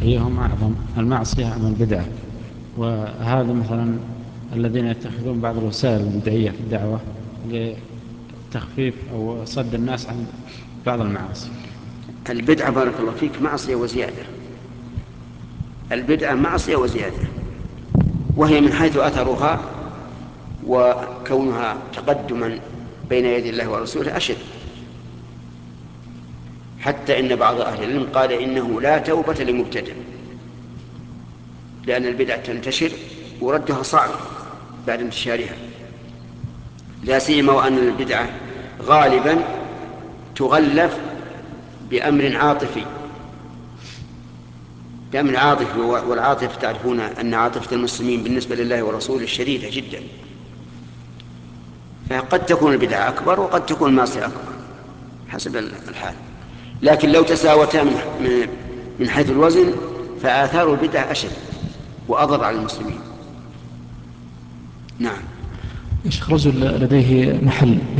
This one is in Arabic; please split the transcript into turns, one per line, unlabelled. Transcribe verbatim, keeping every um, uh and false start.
أيهما أعظم، المعصية أم البدعة؟ وهذا مثلا الذين يتخذون بعض الوسائل البدعية في الدعوة لتخفيف أو صد الناس عن بعض المعاصي.
البدعة بارك الله فيك معصية وزيادة، البدعة معصية وزيادة، وهي من حيث أثرها وكونها تقدما بين يدي الله ورسوله أشد، حتى إن بعض أهل العلم قال إنه لا توبة لمبتدع، لأن البدعة تنتشر وردها صعب بعد انتشارها، لا سيما وأن البدعة غالبا تغلف بأمر عاطفي بأمر عاطفي والعاطفة تعرفون أن عاطفة المسلمين بالنسبة لله ورسوله شديدة جدا، فقد تكون البدعة أكبر وقد تكون المعصية أكبر حسب الحال. لكن لو تساوتا من من حيث الوزن فآثار البدعة أشد وأضر على المسلمين. نعم.
يا شيخ، رجل لديه محل